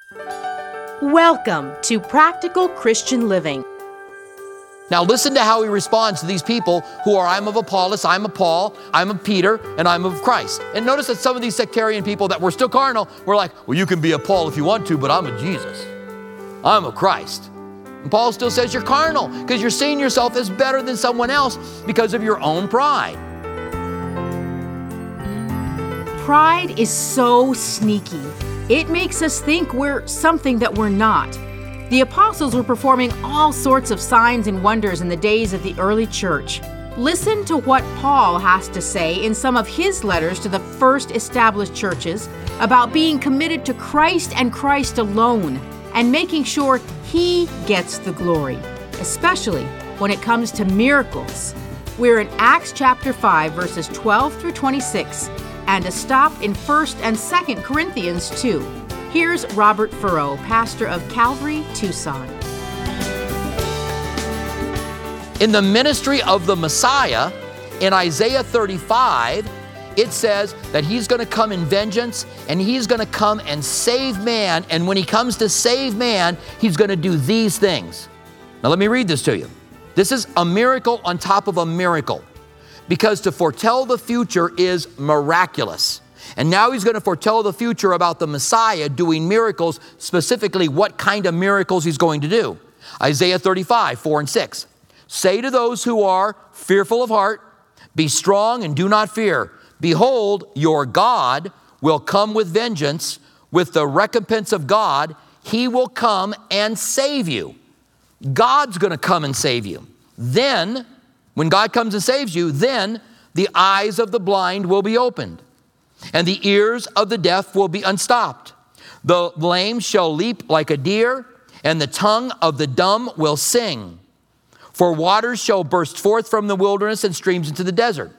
Welcome to Practical Christian Living. Now listen to how he responds to these people who are, I'm of Apollos, I'm of Paul, I'm of Peter, and I'm of Christ. And notice that some of these sectarian people that were still carnal were like, well, you can be a Paul if you want to, but I'm a Jesus. I'm a Christ. And Paul still says you're carnal because you're seeing yourself as better than someone else because of your own pride. Pride is so sneaky. It makes us think we're something that we're not. The apostles were performing all sorts of signs and wonders in the days of the early church. Listen to what Paul has to say in some of his letters to the first established churches about being committed to Christ and Christ alone and making sure He gets the glory, especially when it comes to miracles. We're in Acts chapter 5, verses 12 through 26, and a stop in 1st and 2nd Corinthians 2. Here's Robert Furrow, pastor of Calvary, Tucson. In the ministry of the Messiah, in Isaiah 35, it says that he's going to come in vengeance and he's going to come and save man. And when he comes to save man, he's going to do these things. Now let me read this to you. This is a miracle on top of a miracle, because to foretell the future is miraculous. And now he's going to foretell the future about the Messiah doing miracles, specifically what kind of miracles he's going to do. Isaiah 35, 4 and 6. Say to those who are fearful of heart, be strong and do not fear. Behold, your God will come with vengeance, with the recompense of God. He will come and save you. God's going to come and save you. Then, when God comes and saves you, then the eyes of the blind will be opened, and the ears of the deaf will be unstopped. The lame shall leap like a deer, and the tongue of the dumb will sing. For waters shall burst forth from the wilderness and streams into the desert.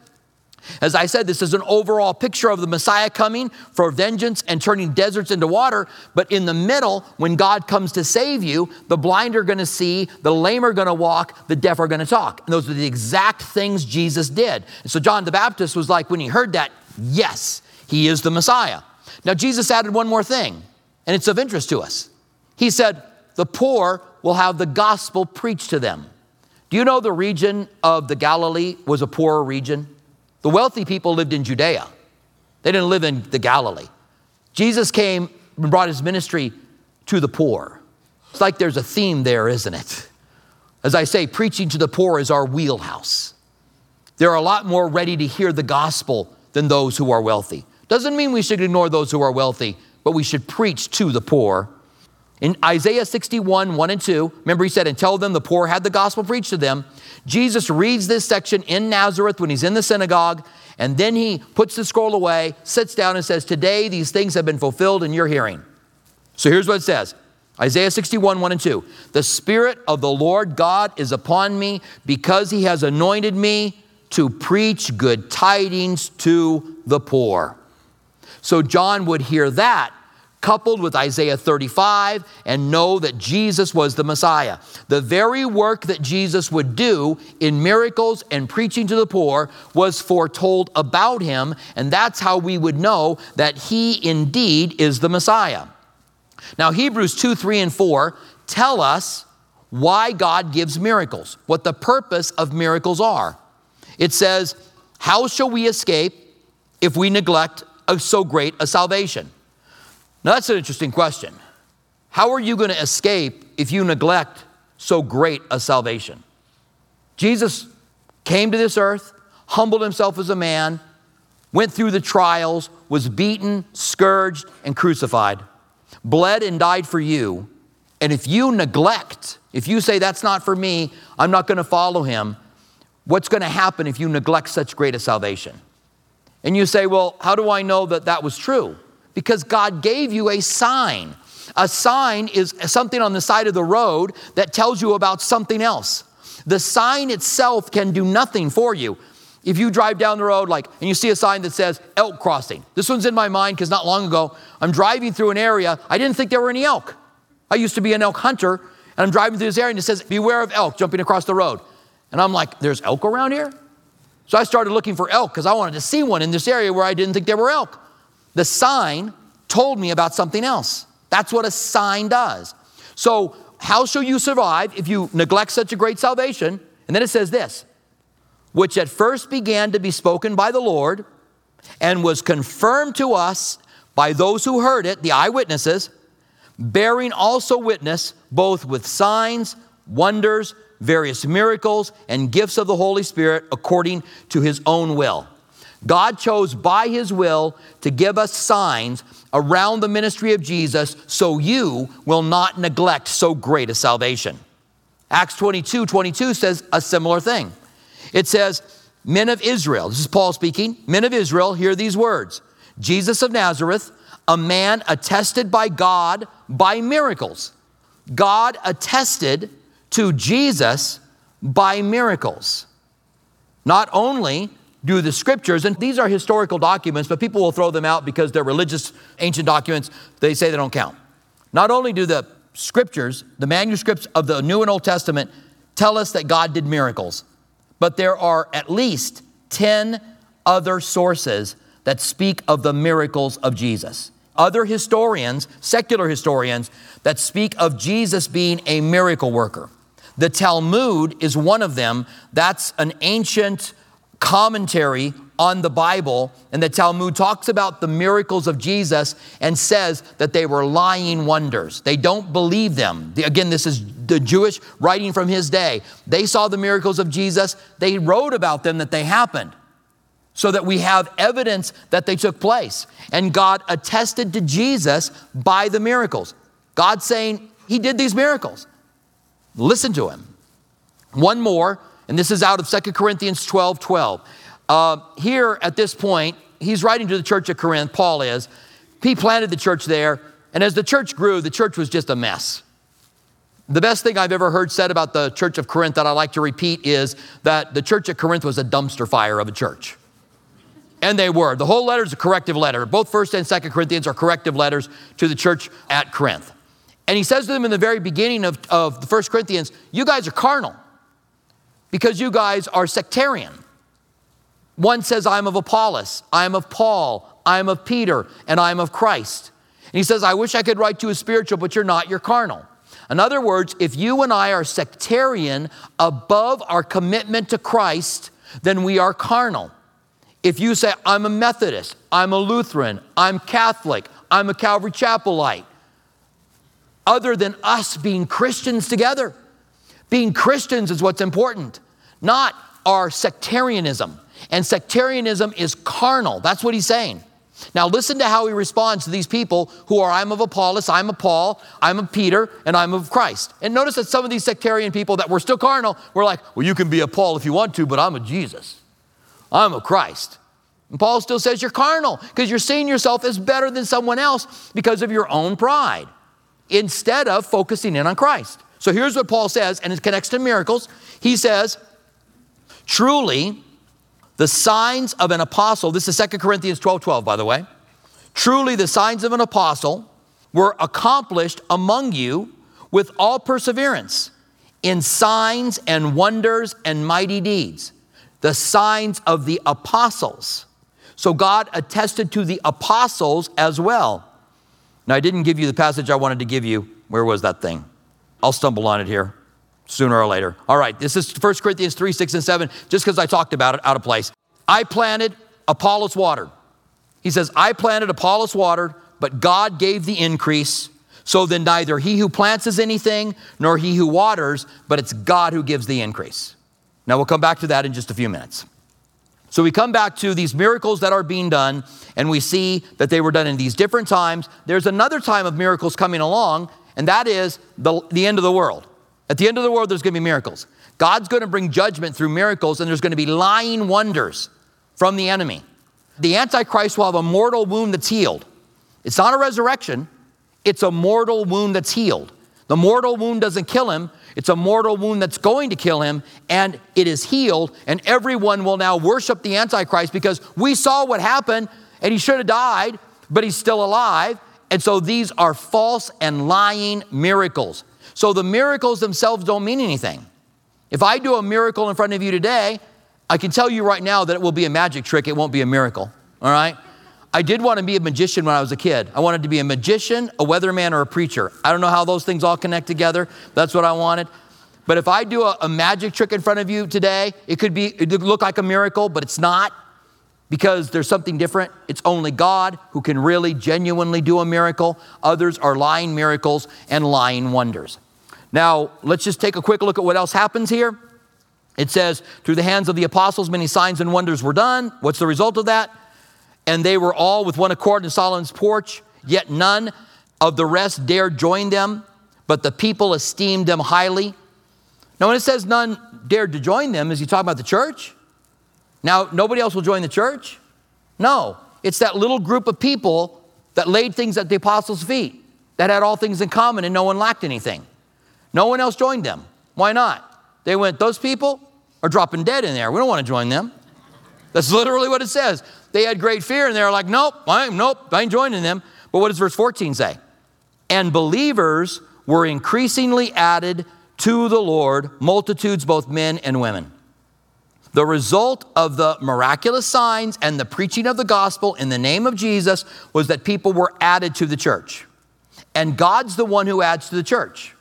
As I said, this is an overall picture of the Messiah coming for vengeance and turning deserts into water. But in the middle, when God comes to save you, the blind are going to see, the lame are going to walk, the deaf are going to talk. And those are the exact things Jesus did. And so John the Baptist was like, when he heard that, yes, he is the Messiah. Now Jesus added one more thing, and it's of interest to us. He said, the poor will have the gospel preached to them. Do you know the region of the Galilee was a poorer region? The wealthy people lived in Judea. They didn't live in the Galilee. Jesus came and brought his ministry to the poor. It's like there's a theme there, isn't it? As I say, preaching to the poor is our wheelhouse. There are a lot more ready to hear the gospel than those who are wealthy. Doesn't mean we should ignore those who are wealthy, but we should preach to the poor. In Isaiah 61, 1 and 2, remember he said, and tell them the poor had the gospel preached to them. Jesus reads this section in Nazareth when he's in the synagogue, and then he puts the scroll away, sits down and says, today these things have been fulfilled in your hearing. So here's what it says. Isaiah 61, 1 and 2. The Spirit of the Lord God is upon me because he has anointed me to preach good tidings to the poor. So John would hear that coupled with Isaiah 35 and know that Jesus was the Messiah. The very work that Jesus would do in miracles and preaching to the poor was foretold about him, and that's how we would know that he indeed is the Messiah. Now Hebrews 2, 3 and 4 tell us why God gives miracles, what the purpose of miracles are. It says, how shall we escape if we neglect so great a salvation? Now that's an interesting question. How are you going to escape if you neglect so great a salvation? Jesus came to this earth, humbled himself as a man, went through the trials, was beaten, scourged, and crucified, bled and died for you. And if you neglect, if you say that's not for me, I'm not going to follow him, what's going to happen if you neglect such great a salvation? And you say, well, how do I know that that was true? Because God gave you a sign. A sign is something on the side of the road that tells you about something else. The sign itself can do nothing for you. If you drive down the road and you see a sign that says elk crossing. This one's in my mind because not long ago, I'm driving through an area. I didn't think there were any elk. I used to be an elk hunter, and I'm driving through this area and it says, beware of elk jumping across the road. And I'm like, there's elk around here? So I started looking for elk because I wanted to see one in this area where I didn't think there were elk. The sign told me about something else. That's what a sign does. So how shall you survive if you neglect such a great salvation? And then it says this, which at first began to be spoken by the Lord and was confirmed to us by those who heard it, the eyewitnesses, bearing also witness both with signs, wonders, various miracles, and gifts of the Holy Spirit according to his own will. God chose by his will to give us signs around the ministry of Jesus so you will not neglect so great a salvation. Acts 22:22 says a similar thing. It says, men of Israel, this is Paul speaking, men of Israel, hear these words. Jesus of Nazareth, a man attested by God by miracles. God attested to Jesus by miracles. Not only do the scriptures, and these are historical documents, but people will throw them out because they're religious, ancient documents. They say they don't count. Not only do the scriptures, the manuscripts of the New and Old Testament tell us that God did miracles, but there are at least 10 other sources that speak of the miracles of Jesus. Other historians, secular historians, that speak of Jesus being a miracle worker. The Talmud is one of them. That's an ancient commentary on the Bible, and the Talmud talks about the miracles of Jesus and says that they were lying wonders. They don't believe them. Again, this is the Jewish writing from his day. They saw the miracles of Jesus. They wrote about them, that they happened, so that we have evidence that they took place. And God attested to Jesus by the miracles. God saying he did these miracles. Listen to him. One more, and this is out of 2 Corinthians 12:12. Here at this point, he's writing to the church of Corinth, Paul is. He planted the church there, and as the church grew, the church was just a mess. The best thing I've ever heard said about the church of Corinth that I like to repeat is that the church at Corinth was a dumpster fire of a church. And they were. The whole letter is a corrective letter. Both 1st and 2nd Corinthians are corrective letters to the church at Corinth. And he says to them in the very beginning of the 1 Corinthians, you guys are carnal because you guys are sectarian. One says, I am of Apollos, I am of Paul, I am of Peter, and I am of Christ. And he says, I wish I could write you as spiritual, but you're not, you're carnal. In other words, if you and I are sectarian above our commitment to Christ, then we are carnal. If you say, I'm a Methodist, I'm a Lutheran, I'm Catholic, I'm a Calvary Chapelite, other than us being Christians together. Being Christians is what's important, not our sectarianism. And sectarianism is carnal. That's what he's saying. Now listen to how he responds to these people who are, I'm of Apollos, I'm of Paul, I'm of Peter, and I'm of Christ. And notice that some of these sectarian people that were still carnal were like, well, you can be a Paul if you want to, but I'm a Jesus. I'm a Christ. And Paul still says you're carnal because you're seeing yourself as better than someone else because of your own pride, instead of focusing in on Christ. So here's what Paul says, and it connects to miracles. He says, truly, the signs of an apostle, this is 2 Corinthians 12:12, by the way. Truly, the signs of an apostle were accomplished among you with all perseverance in signs and wonders and mighty deeds. The signs of the apostles. So God attested to the apostles as well. Now, I didn't give you the passage I wanted to give you. Where was that thing? I'll stumble on it here sooner or later. All right, this is 1 Corinthians 3, 6, and 7, just because I talked about it out of place. I planted, Apollos watered. He says, I planted, Apollos watered, but God gave the increase. So then neither he who plants is anything, nor he who waters, but it's God who gives the increase. Now we'll come back to that in just a few minutes. So we come back to these miracles that are being done, and we see that they were done in these different times. There's another time of miracles coming along, and that is the end of the world. At the end of the world, there's going to be miracles. God's going to bring judgment through miracles, and there's going to be lying wonders from the enemy. The Antichrist will have a mortal wound that's healed. It's not a resurrection. It's a mortal wound that's healed. The mortal wound doesn't kill him. It's a mortal wound that's going to kill him, and it is healed, and everyone will now worship the Antichrist because we saw what happened, and he should have died, but he's still alive. And so these are false and lying miracles. So the miracles themselves don't mean anything. If I do a miracle in front of you today, I can tell you right now that it will be a magic trick. It won't be a miracle, all right? I did want to be a magician when I was a kid. I wanted to be a magician, a weatherman, or a preacher. I don't know how those things all connect together. That's what I wanted. But if I do a magic trick in front of you today, it could look like a miracle, but it's not, because there's something different. It's only God who can really genuinely do a miracle. Others are lying miracles and lying wonders. Now, let's just take a quick look at what else happens here. It says, through the hands of the apostles, many signs and wonders were done. What's the result of that? And they were all with one accord in Solomon's porch, yet none of the rest dared join them, but the people esteemed them highly. Now, when it says none dared to join them, is he talking about the church? Now, nobody else will join the church? No, it's that little group of people that laid things at the apostles' feet, that had all things in common and no one lacked anything. No one else joined them. Why not? They went, those people are dropping dead in there. We don't want to join them. That's literally what it says. They had great fear and they were like, nope, I ain't joining them. But what does verse 14 say? And believers were increasingly added to the Lord, multitudes, both men and women. The result of the miraculous signs and the preaching of the gospel in the name of Jesus was that people were added to the church. And God's the one who adds to the church.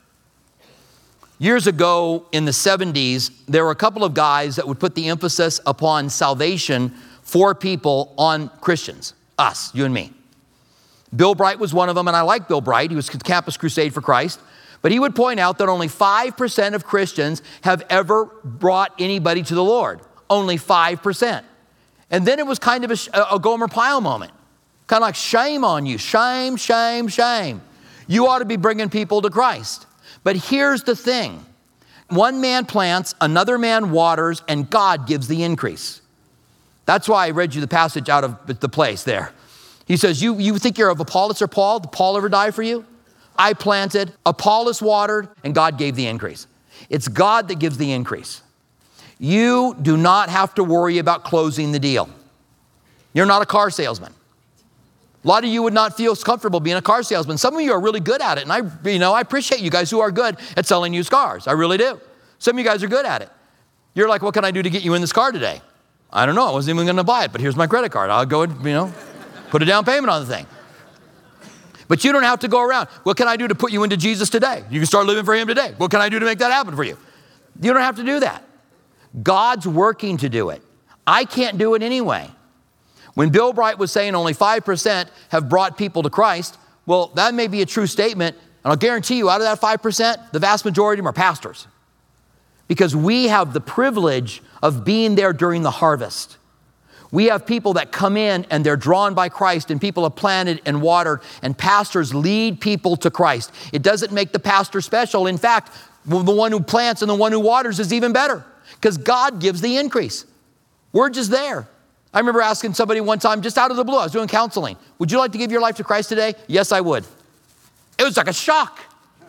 Years ago in the 70s, there were a couple of guys that would put the emphasis upon salvation for people on Christians, us, you and me. Bill Bright was one of them, and I like Bill Bright. He was Campus Crusade for Christ. But he would point out that only 5% of Christians have ever brought anybody to the Lord. Only 5%. And then it was kind of a Gomer Pyle moment. Kind of like, shame on you. Shame, shame, shame. You ought to be bringing people to Christ. But here's the thing. One man plants, another man waters, and God gives the increase. That's why I read you the passage out of the place there. He says, you think you're of Apollos or Paul? Did Paul ever die for you? I planted, Apollos watered, and God gave the increase. It's God that gives the increase. You do not have to worry about closing the deal. You're not a car salesman. A lot of you would not feel comfortable being a car salesman. Some of you are really good at it, and I appreciate you guys who are good at selling used cars. I really do. Some of you guys are good at it. You're like, what can I do to get you in this car today? I don't know. I wasn't even going to buy it, but here's my credit card. I'll go and, put a down payment on the thing. But you don't have to go around. What can I do to put you into Jesus today? You can start living for him today. What can I do to make that happen for you? You don't have to do that. God's working to do it. I can't do it anyway. When Bill Bright was saying only 5% have brought people to Christ, well, that may be a true statement. And I'll guarantee you, out of that 5%, the vast majority of them are pastors. Because we have the privilege of being there during the harvest. We have people that come in and they're drawn by Christ, and people are planted and watered, and pastors lead people to Christ. It doesn't make the pastor special. In fact, the one who plants and the one who waters is even better, because God gives the increase. We're just there. I remember asking somebody one time, just out of the blue, I was doing counseling, would you like to give your life to Christ today? Yes, I would. It was like a shock.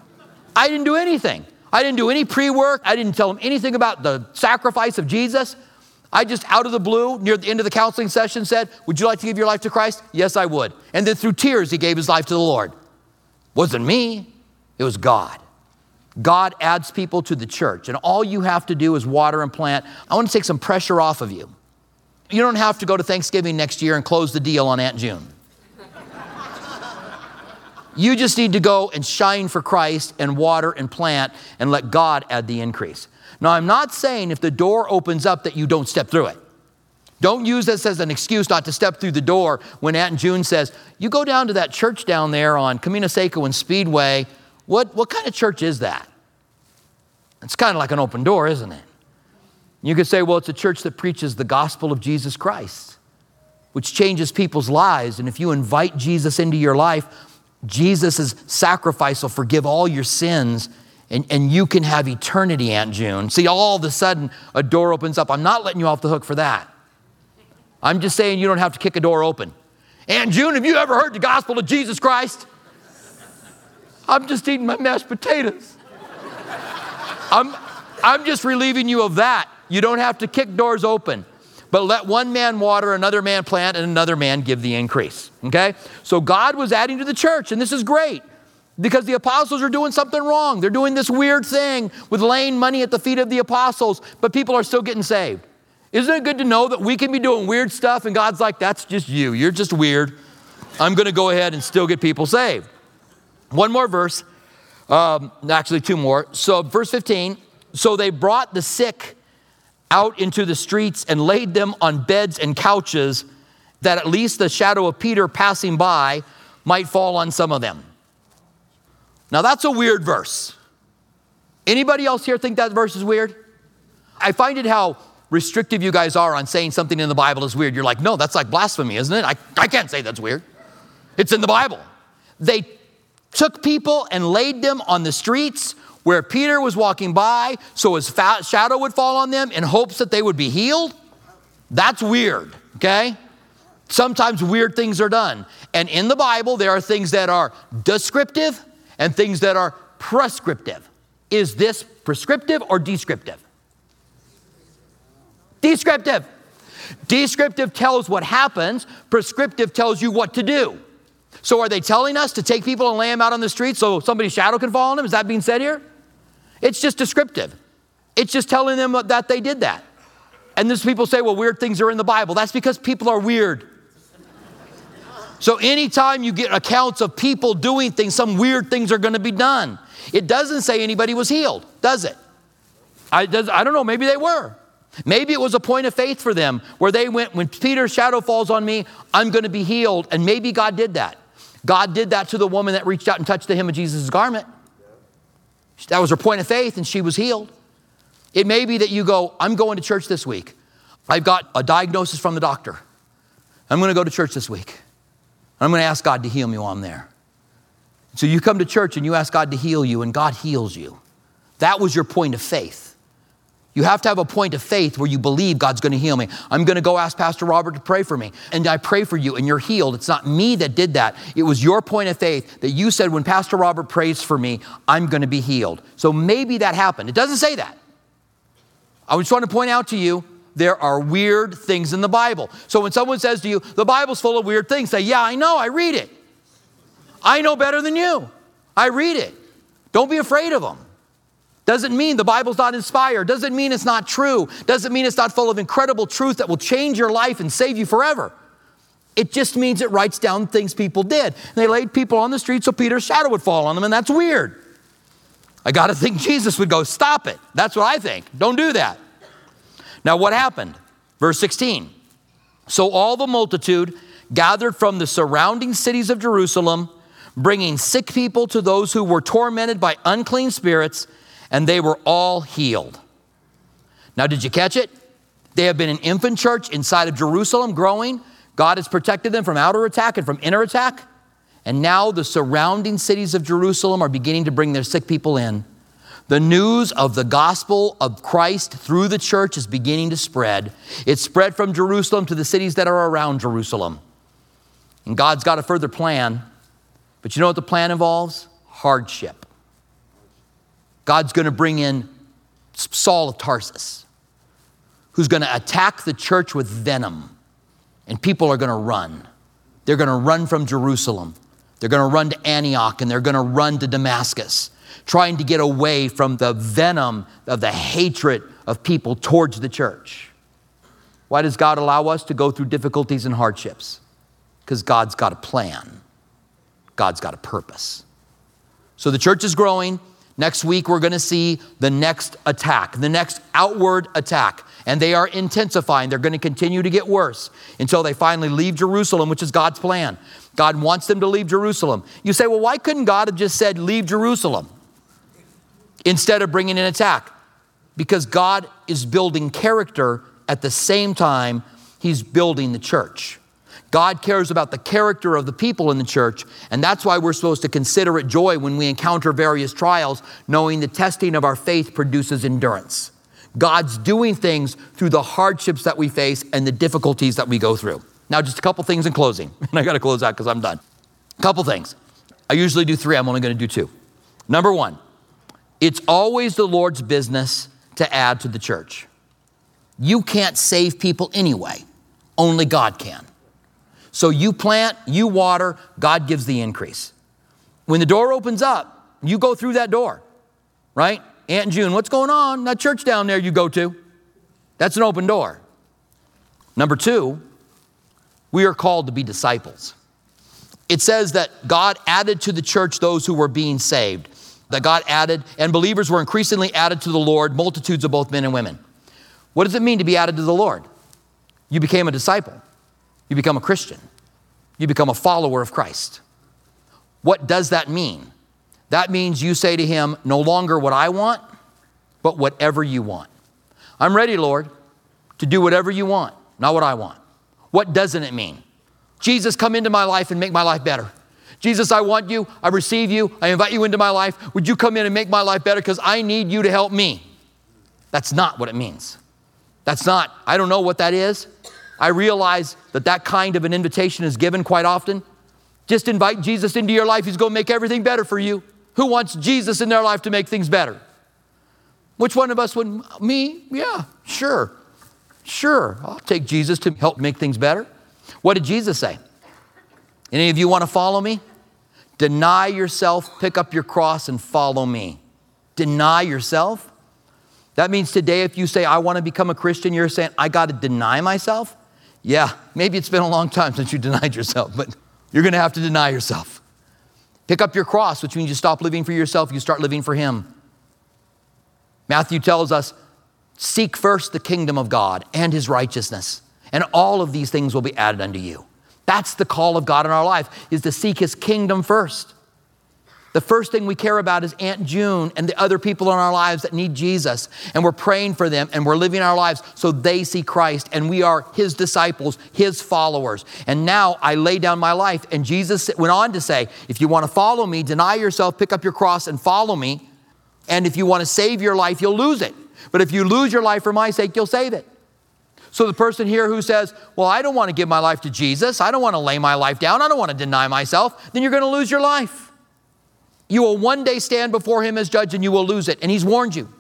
I didn't do anything. I didn't do any pre-work. I didn't tell him anything about the sacrifice of Jesus. I just, out of the blue, near the end of the counseling session, said, would you like to give your life to Christ? Yes, I would. And then through tears, he gave his life to the Lord. Wasn't me. It was God. God adds people to the church, and all you have to do is water and plant. I want to take some pressure off of you. You don't have to go to Thanksgiving next year and close the deal on Aunt June. You just need to go and shine for Christ and water and plant and let God add the increase. Now, I'm not saying if the door opens up that you don't step through it. Don't use this as an excuse not to step through the door when Aunt June says, you go down to that church down there on Camino Seco and Speedway. What kind of church is that? It's kind of like an open door, isn't it? You could say, well, it's a church that preaches the gospel of Jesus Christ, which changes people's lives. And if you invite Jesus into your life, Jesus' sacrifice will forgive all your sins, and you can have eternity, Aunt June. See, all of a sudden, a door opens up. I'm not letting you off the hook for that. I'm just saying you don't have to kick a door open. Aunt June, have you ever heard the gospel of Jesus Christ? I'm just eating my mashed potatoes. I'm just relieving you of that. You don't have to kick doors open. But let one man water, another man plant, and another man give the increase. Okay? So God was adding to the church, and this is great, because the apostles are doing something wrong. They're doing this weird thing with laying money at the feet of the apostles, but people are still getting saved. Isn't it good to know that we can be doing weird stuff and God's like, that's just you. You're just weird. I'm going to go ahead and still get people saved. One more verse. Actually, two more. So verse 15, so they brought the sick out into the streets and laid them on beds and couches, that at least the shadow of Peter passing by might fall on some of them. Now that's a weird verse. Anybody else here think that verse is weird? I find it how restrictive you guys are on saying something in the Bible is weird. You're like, no, that's like blasphemy, isn't it? I can't say that's weird. It's in the Bible. They took people and laid them on the streets where Peter was walking by so his shadow would fall on them in hopes that they would be healed. That's weird, okay? Sometimes weird things are done. And in the Bible, there are things that are descriptive and things that are prescriptive. Is this prescriptive or descriptive? Descriptive. Descriptive tells what happens. Prescriptive tells you what to do. So are they telling us to take people and lay them out on the street so somebody's shadow can fall on them? Is that being said here? It's just descriptive. It's just telling them that they did that. And these people say, well, weird things are in the Bible. That's because people are weird. So anytime you get accounts of people doing things, some weird things are going to be done. It doesn't say anybody was healed, does it? I don't know, maybe they were. Maybe it was a point of faith for them where they went, when Peter's shadow falls on me, I'm going to be healed. And maybe God did that. God did that to the woman that reached out and touched the hem of Jesus' garment. That was her point of faith and she was healed. It may be that you go, I'm going to church this week. I've got a diagnosis from the doctor. I'm going to go to church this week. I'm going to ask God to heal me while I'm there. So you come to church and you ask God to heal you and God heals you. That was your point of faith. You have to have a point of faith where you believe God's going to heal me. I'm going to go ask Pastor Robert to pray for me. And I pray for you and you're healed. It's not me that did that. It was your point of faith that you said, when Pastor Robert prays for me, I'm going to be healed. So maybe that happened. It doesn't say that. I just want to point out to you, there are weird things in the Bible. So when someone says to you, the Bible's full of weird things, say, yeah, I know, I read it. I know better than you. I read it. Don't be afraid of them. Doesn't mean the Bible's not inspired. Doesn't mean it's not true. Doesn't mean it's not full of incredible truth that will change your life and save you forever. It just means it writes down things people did. And they laid people on the street so Peter's shadow would fall on them, and that's weird. I got to think Jesus would go, stop it. That's what I think. Don't do that. Now what happened? Verse 16. So all the multitude gathered from the surrounding cities of Jerusalem, bringing sick people to those who were tormented by unclean spirits, and they were all healed. Now, did you catch it? They have been an infant church inside of Jerusalem growing. God has protected them from outer attack and from inner attack. And now the surrounding cities of Jerusalem are beginning to bring their sick people in. The news of the gospel of Christ through the church is beginning to spread. It's spread from Jerusalem to the cities that are around Jerusalem. And God's got a further plan. But you know what the plan involves? Hardship. God's going to bring in Saul of Tarsus, who's going to attack the church with venom. And people are going to run. They're going to run from Jerusalem. They're going to run to Antioch, and they're going to run to Damascus, trying to get away from the venom of the hatred of people towards the church. Why does God allow us to go through difficulties and hardships? Because God's got a plan. God's got a purpose. So the church is growing. Next week, we're going to see the next attack, the next outward attack. And they are intensifying. They're going to continue to get worse until they finally leave Jerusalem, which is God's plan. God wants them to leave Jerusalem. You say, well, why couldn't God have just said, leave Jerusalem instead of bringing an attack? Because God is building character at the same time he's building the church. God cares about the character of the people in the church, and that's why we're supposed to consider it joy when we encounter various trials, knowing the testing of our faith produces endurance. God's doing things through the hardships that we face and the difficulties that we go through. Now, just a couple things in closing, and I got to close out because I'm done. A couple things. I usually do 3. I'm only going to do 2. Number 1, it's always the Lord's business to add to the church. You can't save people anyway. Only God can. So you plant, you water, God gives the increase. When the door opens up, you go through that door, right? Aunt June, what's going on? That church down there you go to. That's an open door. Number two, we are called to be disciples. It says that God added to the church those who were being saved. That God added, and believers were increasingly added to the Lord, multitudes of both men and women. What does it mean to be added to the Lord? You became a disciple. You become a Christian. You become a follower of Christ. What does that mean? That means you say to him, no longer what I want, but whatever you want. I'm ready, Lord, to do whatever you want, not what I want. What doesn't it mean? Jesus, come into my life and make my life better. Jesus, I want you. I receive you. I invite you into my life. Would you come in and make my life better because I need you to help me? That's not what it means. That's not, I don't know what that is. I realize that that kind of an invitation is given quite often. Just invite Jesus into your life. He's going to make everything better for you. Who wants Jesus in their life to make things better? Which one of us would? Me? Yeah, sure. Sure, I'll take Jesus to help make things better. What did Jesus say? Any of you want to follow me? Deny yourself, pick up your cross, and follow me. Deny yourself? That means today if you say, I want to become a Christian, you're saying, I got to deny myself? Yeah, maybe it's been a long time since you denied yourself, but you're going to have to deny yourself. Pick up your cross, which means you stop living for yourself, you start living for him. Matthew tells us, seek first the kingdom of God and his righteousness, and all of these things will be added unto you. That's the call of God in our life, is to seek his kingdom first. The first thing we care about is Aunt June and the other people in our lives that need Jesus. And we're praying for them and we're living our lives so they see Christ. And we are his disciples, his followers. And now I lay down my life. And Jesus went on to say, if you want to follow me, deny yourself, pick up your cross and follow me. And if you want to save your life, you'll lose it. But if you lose your life for my sake, you'll save it. So the person here who says, well, I don't want to give my life to Jesus. I don't want to lay my life down. I don't want to deny myself. Then you're going to lose your life. You will one day stand before him as judge and you will lose it. And he's warned you.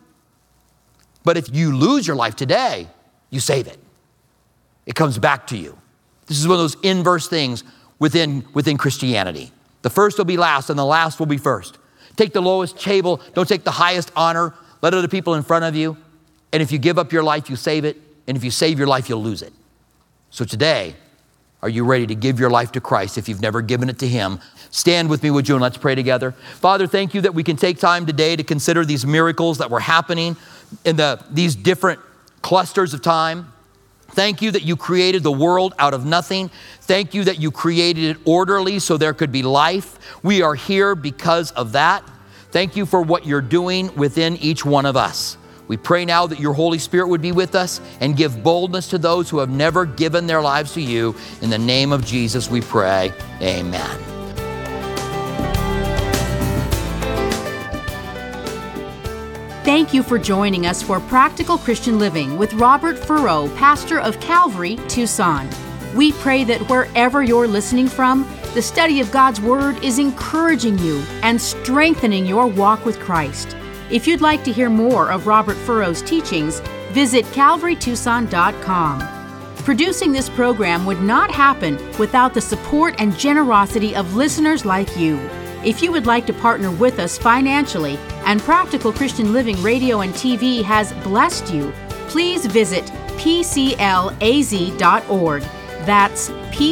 But if you lose your life today, you save it. It comes back to you. This is one of those inverse things within Christianity. The first will be last and the last will be first. Take the lowest table. Don't take the highest honor. Let other people in front of you. And if you give up your life, you save it. And if you save your life, you'll lose it. So today, are you ready to give your life to Christ if you've never given it to him? Stand with me, would you, and let's pray together. Father, thank you that we can take time today to consider these miracles that were happening in these different clusters of time. Thank you that you created the world out of nothing. Thank you that you created it orderly so there could be life. We are here because of that. Thank you for what you're doing within each one of us. We pray now that your Holy Spirit would be with us and give boldness to those who have never given their lives to you. In the name of Jesus we pray, amen. Thank you for joining us for Practical Christian Living with Robert Furrow, pastor of Calvary, Tucson. We pray that wherever you're listening from, the study of God's Word is encouraging you and strengthening your walk with Christ. If you'd like to hear more of Robert Furrow's teachings, visit calvarytucson.com. Producing this program would not happen without the support and generosity of listeners like you. If you would like to partner with us financially and Practical Christian Living Radio and TV has blessed you, please visit pclaz.org. That's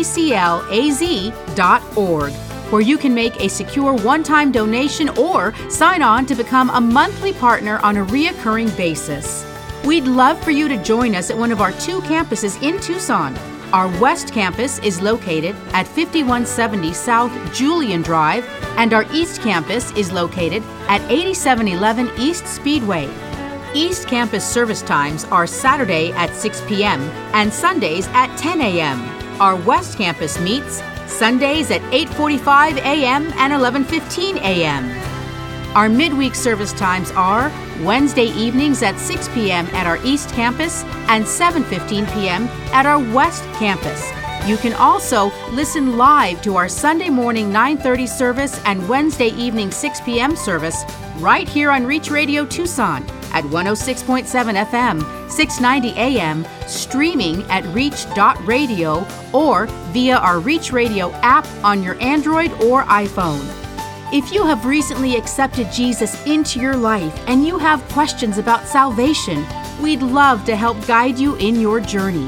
pclaz.org. where you can make a secure one-time donation or sign on to become a monthly partner on a reoccurring basis. We'd love for you to join us at one of our 2 campuses in Tucson. Our West Campus is located at 5170 South Julian Drive, and our East Campus is located at 8711 East Speedway. East Campus service times are Saturday at 6 p.m. and Sundays at 10 a.m. Our West Campus meets Sundays at 8:45 a.m. and 11:15 a.m. Our midweek service times are Wednesday evenings at 6 p.m. at our East Campus and 7:15 p.m. at our West Campus. You can also listen live to our Sunday morning 9:30 service and Wednesday evening 6 p.m. service right here on Reach Radio Tucson at 106.7 FM, 690 AM, streaming at reach.radio or via our Reach Radio app on your Android or iPhone. If you have recently accepted Jesus into your life and you have questions about salvation, we'd love to help guide you in your journey.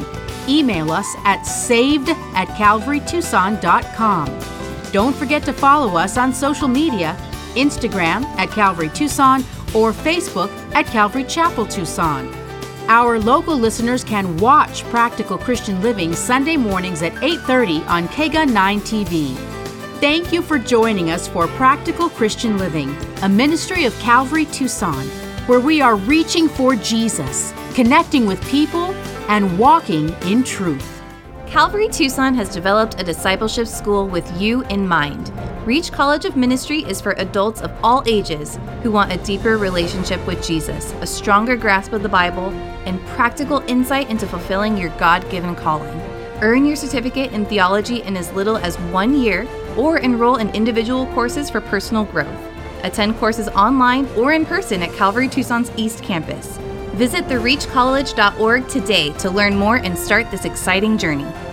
email us at saved@calvarytucson.com. Don't forget to follow us on social media, Instagram at Calvary Tucson or Facebook at Calvary Chapel Tucson. Our local listeners can watch Practical Christian Living Sunday mornings at 8:30 on KGUN 9 TV. Thank you for joining us for Practical Christian Living, a ministry of Calvary Tucson, where we are reaching for Jesus, connecting with people, and walking in truth. Calvary Tucson has developed a discipleship school with you in mind. Reach College of Ministry is for adults of all ages who want a deeper relationship with Jesus, a stronger grasp of the Bible, and practical insight into fulfilling your God-given calling. Earn your certificate in theology in as little as 1 year, or enroll in individual courses for personal growth. Attend courses online or in person at Calvary Tucson's East Campus. Visit therereachcollege.org today to learn more and start this exciting journey.